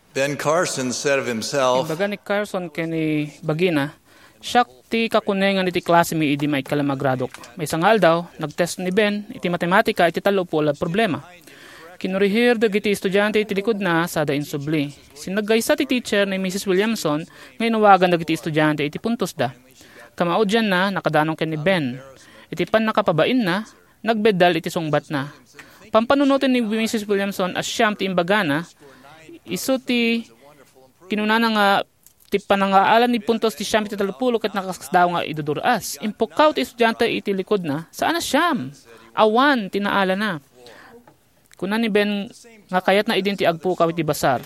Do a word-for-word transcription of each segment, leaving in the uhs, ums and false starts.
Ben Carson said of himself, Imbaga ni Carson kani bagina, siya ti kakunengan iti klase mi idi may kalamagradok. May sangal daw, nagtest ni Ben, iti matematika, iti talo po la problema. Kinurihir dagiti estudyante iti likod na sa da insubli. Sinagaysa ti teacher ni Missus Williamson, ngayon nawagan dagiti estudyante iti puntos da. Kamao dyan na, nakadanong ken ni Ben. Iti pan nakapabain na, nagbedal iti sungbat na. Pampanunutin ni Missus Williamson as siyam ti imbaga na, iso ti kinunana nga ti panangaalan ni puntos ti siyam iti talupulo ket nakasdaw nga iduduras. Impukaw ti estudyante iti likod na, saan na siyam? Awan, tinaala na. Kuna ni Ben nga kayat na idin ti agpukaw iti basar.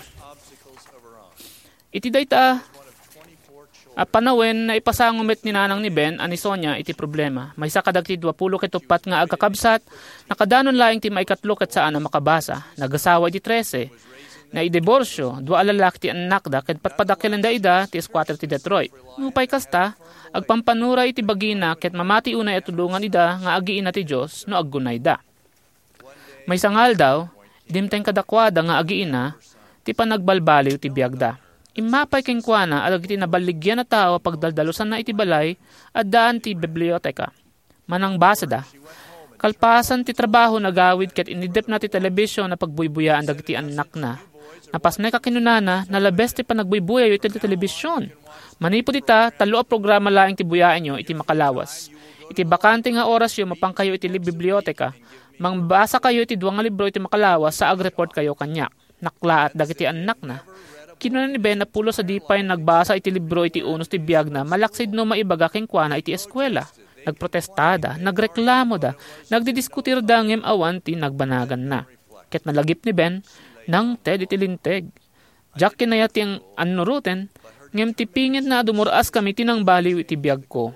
Iti dayta a panawen na ipasangumit ni nanang ni Ben ani Sonia iti problema. May sa kadagti dwapulo ket upat nga agkakabsat, nakadanon laing ti maikatlo ket saan na makabasa. Nagasawa iti trese. Na i-diborsyo, dua alalak ti anak da, ket patpadakilan da ida, ti squatter ti Detroit. Nupay kasta, agpampanura iti bagina, ket mamati unay at tulungan ida, nga agiin na ti Diyos, no aggunay da. May sangal daw, dimteng kadakwada nga agiin na, ti panagbalbaliw ti biyag da. Imapay kengkwana, alag iti nabaligyan na tao, pagdaldalusan na iti balay, at daan ti biblioteka. Manang basa da. Kalpasan ti trabaho nagawid, ket inidep na ti telebisyon na pagbuybuyaan dagiti anak na. Napasnay kakinunana, nalabes ti panagbuibuya iti telebisyon. Manipod ita, talo a programa laing ti buyaan nyo, iti makalawas. Iti bakante nga oras yo, mapang kayo iti biblioteka. Mangbasa kayo iti duwang nga libro iti makalawas, sa ag-report kayo kanya. Nakla at dagiti anak na. Kinunan ni Ben na pulo sa dipay nagbasa iti libro iti unos ti biyag na, malaksid no maibaga kengkwana iti eskwela. Nagprotestada, nagreklamo da, nagdidiskutir da ngem awan ti nagbanagan na. Ket nalagip ni Ben, nang ted itilinteg. Jak kinayat yung anuruten, ngem tipingit na dumuras kami tinang baliw iti biyag ko.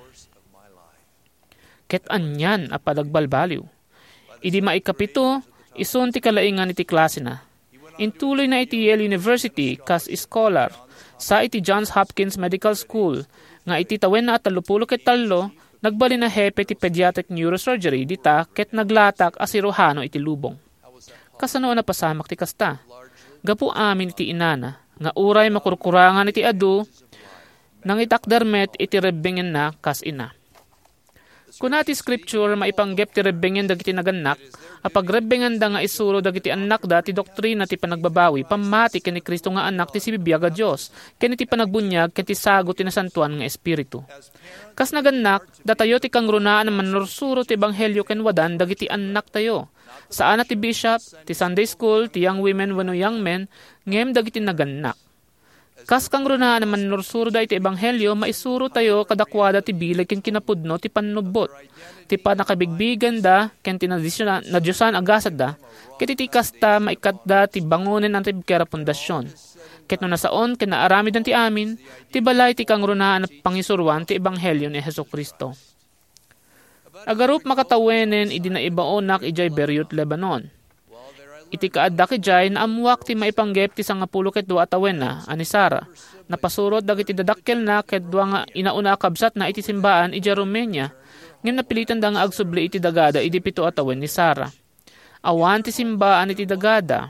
Ket anyan a palagbalbaliw. Idi maikapito, ison ti kalaingan iti klase na. Intuloy na iti Yale University, kas scholar, sa iti Johns Hopkins Medical School, nga iti tawen na at talupulo ket talo, nagbali na hepe ti pediatric neurosurgery, dita ket naglatak asirohano iti lubong. Kasano na pasamak ti kasta. Gapu amin iti inana, nga uray makurkurangan iti adu, nang itakdermet iti rebbengen na kas ina. Kuna ti scripture maipanggep ti rebbengen dagiti naganak, apag rebbengen da nga isuro dagiti anak da ti doktrina ti panagbabawi, pamati ken ni Kristo nga anak ti sibibiyag a Dios, ken iti panagbunyag ken ti sago ti nasantuan nga espiritu. Kas naganak, datayo ti kangrunaan na manursuro ti ebanghelyo ken wadan dagiti anak tayo. Saan ti bishop, ti Sunday school, ti young women wenno young men, ngem dagiti naganak. Kas kang runaan naman nursuro da iti ebanghelyo, maisuro tayo kadakwada ti bilag ken kinapudno ti panubot. Ti panakabigbigan da, ken ti nadyosan agasad da, ket iti kasta maikat da ti bangunen ang tibkera pundasyon. Ket no nasaon ken naaramidan ti amin, ti balay ti kang runaan pangisuruan ti ebanghelyo ni Hesukristo. Agarup makatawenen idi na ibaonak ijay Beirut, Lebanon. Iti kaadda kijay na amuak ti maipanggep ti sangapulo ket dua atawen na ani Sara. Napasurot dagiti dadakkel na ket dua nga inauna kabsat na iti simbaan ijay Romania. Ngem napilitan da nga agsubli iti dagada idi pito atawen ni Sara. Awan ti simbaan iti dagada.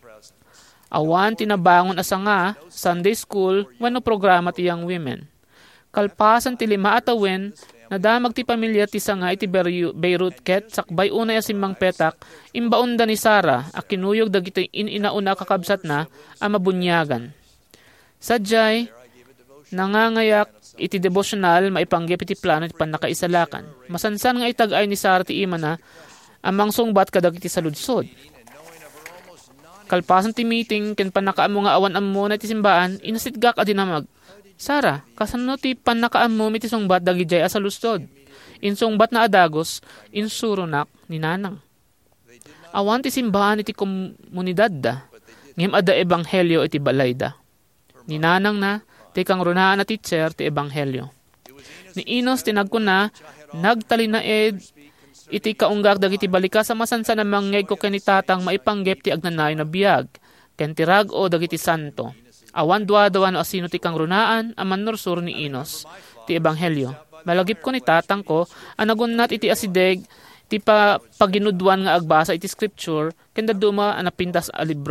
Awan ti nabangon asa nga Sunday school wenno programa ti young women. Kalpasan ti lima atawen, nadamag ti pamilya ti sanga iti Beirut ket sakbay unay asimbang petak, imbaon da ni Sara, a kinuyog dagiti ininauna kakabsat na, a mabunyagan. Sadyay, nangangayak iti devotional maipanggep iti plano iti panakaisalakan. Masansan nga itagay ni Sara ti ima na, amang sungbat kadag iti saludsod. Kalpasan ti meeting, ken panakaamo nga awan ammo na iti simbaan, inasitgak adinamag. Sara, kasano ti panakaammo iti sungbat dagijay asa lustod. Insungbat na adagos, insurunak ni nanang. Awan ti simbahan iti komunidad da, ngem ada ebanghelyo iti balay da. Ni nanang na, ti kang runaan na teacher ti ebanghelyo. Ni Inos tinagkuna, nagtalinaed, iti kaunggak dagiti balika sa masansan na mangyay ko kanitatang maipanggep ti agnanay na biyag, ken ti rag-o dagiti santo. Awan duwa-duwa no asino ti kang runaan, aman nursur ni Inos, ti ebanghelyo. Malagip ko ni tatang ko, anagunat iti asideg, ti pa paginudwan nga agbasa iti scripture, kenda duma anapintas a libro.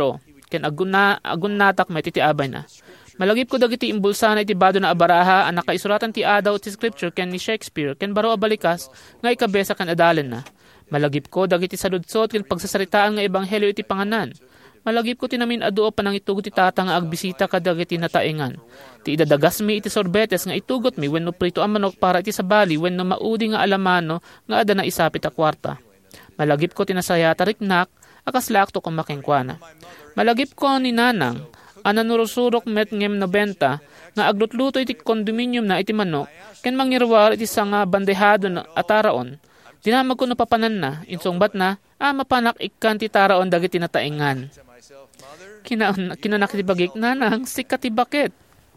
ken aguna agunatak met iti abay na. Malagip ko dagiti imbulsa na iti bado na abaraha ang nakaisuratan ti adaw ti scripture ken ni Shakespeare ken baro abalikas nga ikabesa ken adalen na. Malagip ko dagiti saludsot ken pagsasaritaan nga ebanghelyo iti panganan. Malagip ko tinamin aduo panang itugot ti tata nga agbisita kadagiti nataengan. Ti idadagas mi iti sorbetes nga itugot mi wenno prito a manok para iti sabali wenno maudi nga alamano nga ada na isapit a kwarta. Malagip ko tinasaya tariknak akas lakto kung makengkwana. Malagip ko ni nanang ananurusurok met ngem nobenta nga aglutluto iti kondominium na iti manok ken mangirwar iti sanga bandehado na ataraon. Dinamag ko napapanan na, insungbat na, ah mapanak ikan ti taraon dagiti nataengan. Kina, kinanak ti bagik nanang sikat ti bakit.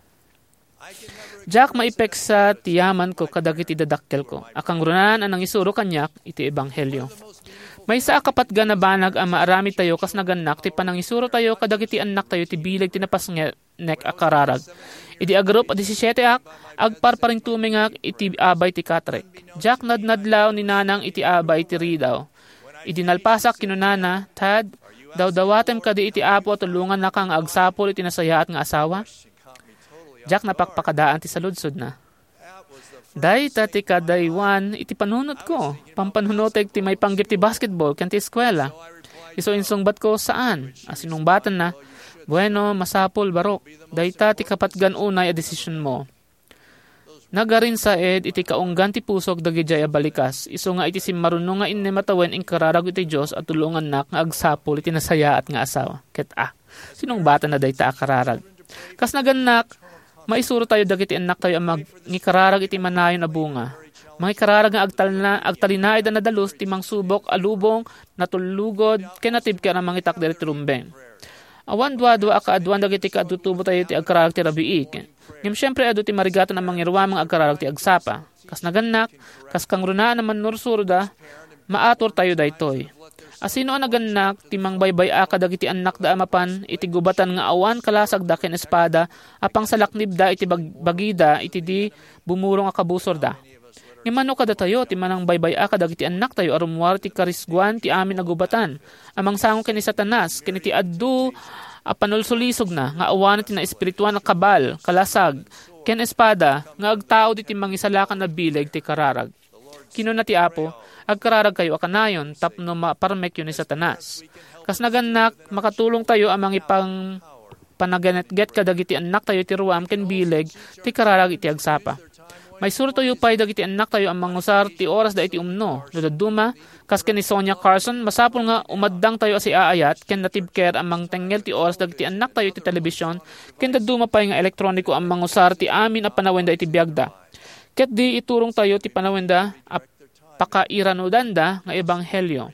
Jack maipek sa tiyaman ko kadagiti dadakkel ko. Akang runan anang isuro kanyak iti ebanghelyo. May sa akapat ga na banag ang maarami tayo kas naganak ti panang isuro tayo kadagiti anak tayo ti bilag tinapas nek akararag. Iti agrup a disisiete ak agparparing tumingak iti abay ti katrek. Jack nadnadlaw ni nanang iti abay ti ridaw. Iti nalpasak kinunana, Tad, daw dawatem kadi iti apo tulungan na kang agsapol iti nasayaat nga asawa. Jack napakpakadaan ti saludsod na. Day tati kadaywan iti panunot ko. Pampanhunotek ti may panggip ti basketball ken ti eskwela. Iso insungbat ko saan? Asinungbatan na. Bueno, masapol barok. Day tati kapatgan unay a desisyon mo. Nagarin sa ed iti kaunggan ti pusok dagijay a balikas. Iso nga iti simmarunong nga inne matawen ing kararag iti Dios at tulungan nak nga agsapol iti nasayaat nga asawa. Ket ah, sinungbatan na day ta akararag. Kas naganak, maisuro tayo dagiti anak tayo ang magikararag iti manayon a bunga. Magikararag nga agtalina, agtalinaid na nadalus ti mangsubok alubong natulugod kenatib ka na mangitak diri trumbeng. Awan dua-dua akaadwan dagiti kaadutubo tayo ti agkararag ti rabiik. Ngem syempre adu ti marigaton ang mangirwa mga agkararag ti agsapa. Kas naganak, kas kangrunaan naman nursurda, maator tayo daytoy. Asino ang naganak, timang baybay aka dagiti anak da amapan, iti gubatan nga awan kalasag da ken espada, apang salaknib da iti bag- bagida, iti di bumurong akabusor da. Ngimano kada tayo, timanang baybay aka dagiti anak tayo, arumwar ti karisguan ti amin na gubatan. Amang sangong ken ni Satanas, ken iti addu, apanulsulisog na, nga awan ti na espirituan na kabal, kalasag, ken espada, nga agtao di ti mangisalakan na bileg ti kararag. Kino na ti Apo, agkararag kayo akanayon, tapno maparmek yun ni Satanas. Kas naganak, makatulong tayo amang ipang panaganetget kadagiti anak tayo ti ruam ken bileg, ti kararag iti agsapa. May suro tayo pa'y dagiti anak tayo ang mangusar ti oras da iti umno. Ludaduma, kas ken ni Sonia Carson, masapol nga umaddang tayo asi aayat, ken natibker ang mangtengel ti oras dagiti anak tayo ti telebisyon, ken daduma pa'y nga elektroniko ang mangusar ti amin a panawenda iti biagda. Ket di iturong tayo ti panawenda a pakairanudanda nga ebanghelyo.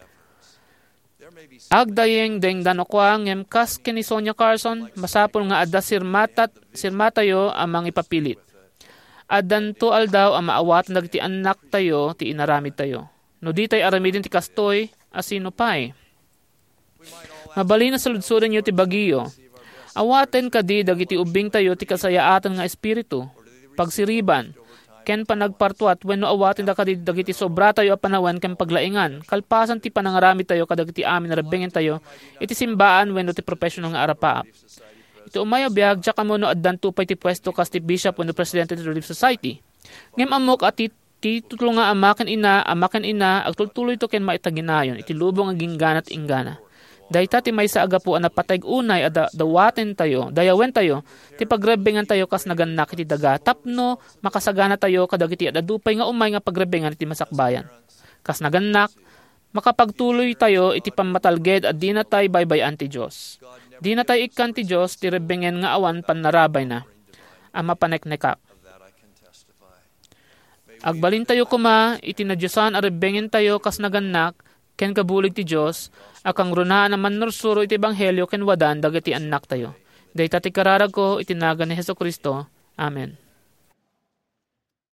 Agdayeng deng danokwa ngem kas ken ni Sonia Carson, masapol nga adda sirmatat sirmatayo ang mangipapilit. Adan to aldaw ang maawatan dagiti anak tayo ti inaramid tayo. No di tayo aramidin ti kastoy, asino pa'y. Mabali na saludsudan nyo ti bagiyo. Awaten kadi dagiti ubing tayo ti kasayaatan nga espiritu. Pagsiriban, ken panagpartuat wenno awaten da kadi dagiti sobra tayo a panawan ken paglaingan. Kalpasan ti panangaramid tayo kadagiti amin rabbengen tayo, iti simbaan wenno ti professional nga arapaap. Ito umayo biyag, tsaka mo no addan tupay ti pwesto kas ti bishop o no presidente ti Relief Society. Ngem amok at ti tutulong nga amaken ina, amaken ina, agtultuloy to ken maitaginayon, iti lubong ang gingganat inggana. Dahita ti may sa aga po ang napatag unay, ada dawaten tayo, dayawen tayo, ti pagrebengan tayo kas naganak iti daga, tapno, makasagana tayo kadagiti at adupay nga umay nga pagrebengan iti masakbayan. Kas naganak, makapagtuloy tayo iti pamatalged at di na tayo baybayan ti Diyos. Di na tayo ikan ti Diyos, ti rebengen nga awan panarabay na. Ama paneknekak. Agbalin tayo kuma, iti na Diyosan a rebengen tayo kas naganak, ken kabulig ti Diyos, akang runaan naman nursuro iti ebanghelyo ken wadan dagiti anak tayo. Dayta ti kararag ko, itinaga ni Hesus Kristo. Amen.